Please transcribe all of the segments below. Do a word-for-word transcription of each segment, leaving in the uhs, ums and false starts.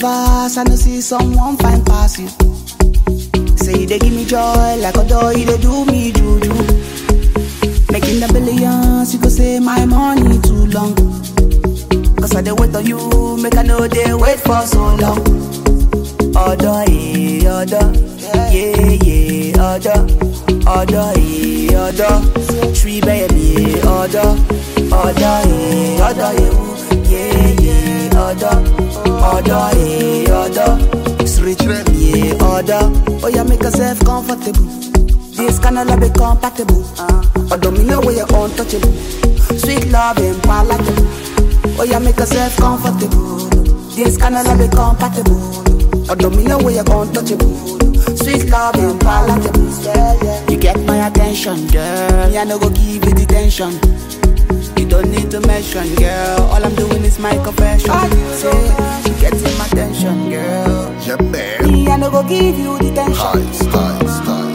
universe, I no see someone fine pass you. Say they give me joy like a doll, they do me juju. Making the billions, you could say my money too long. Cause I dey wait on you, make I know they wait for so long. Order, eh, order, yeah, yeah, order, order, eh, order, tree baby, order, order, eh, order, yeah, yeah, order, order, eh, order, it's rich, yeah, order. Oh yeah, make yourself comfortable. This kind of love be compatible. Although me know where you're untouchable. Sweet love and palatable. Oh yeah, make yourself comfortable. This kind of love be compatible. Although me know where you're untouchable. Sweet love and palatable. Yeah, yeah. You get my attention, girl. Me I no go give you detention. You don't need to mention, girl. All I'm doing is my confession. Say, you getting my attention, girl. Yeah, man. Me I no go give you detention. Highs, highs, highs.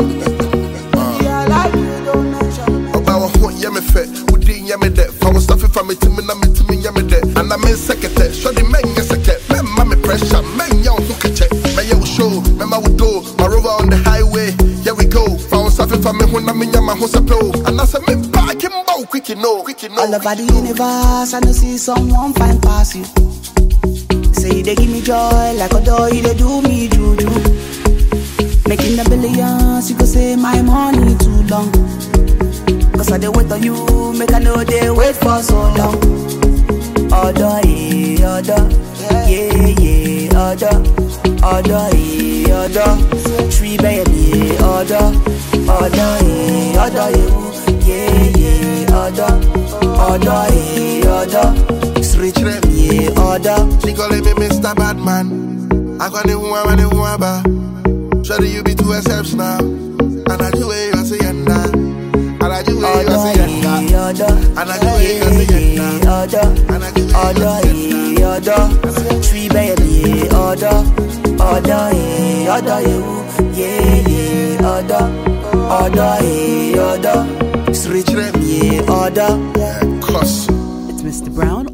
Yeah, me fit. Who didn't yeah me that? I was stuffing from me to me, I'm to me, yeah me that. And I'm in second. Show the man, yes, I get. Man, mommy pressure. Man, young, look at check. Man, you show. Man, I would do. My rover on the highway. Here we go. I was stuffing from me when I'm in my house. And I said, me back him out. Quick, you know. Quick, you know. All over the universe, I don't see someone fine pass you. Say they give me joy like a doll, they do me juju. Making the billions, you could say my money too long. Cause I dey wait on you, make I know they wait for so long. Order, eh, order, yeah, yeah, order, order, eh, order, tree baby, order, order, eh, order, yeah, yeah, order, order, eh, order, it's rich, yeah, order. She calling me Mister Badman. I got the one, I the one, but surely you be too exceptional. And I do it, you say, and now. And I do it, order, order, and I do it, order, order, order, tree baby, order, order, order, yeah, yeah, order, order, order, it's rich, yeah, order. Yeah, cuss. It's Mister Brown.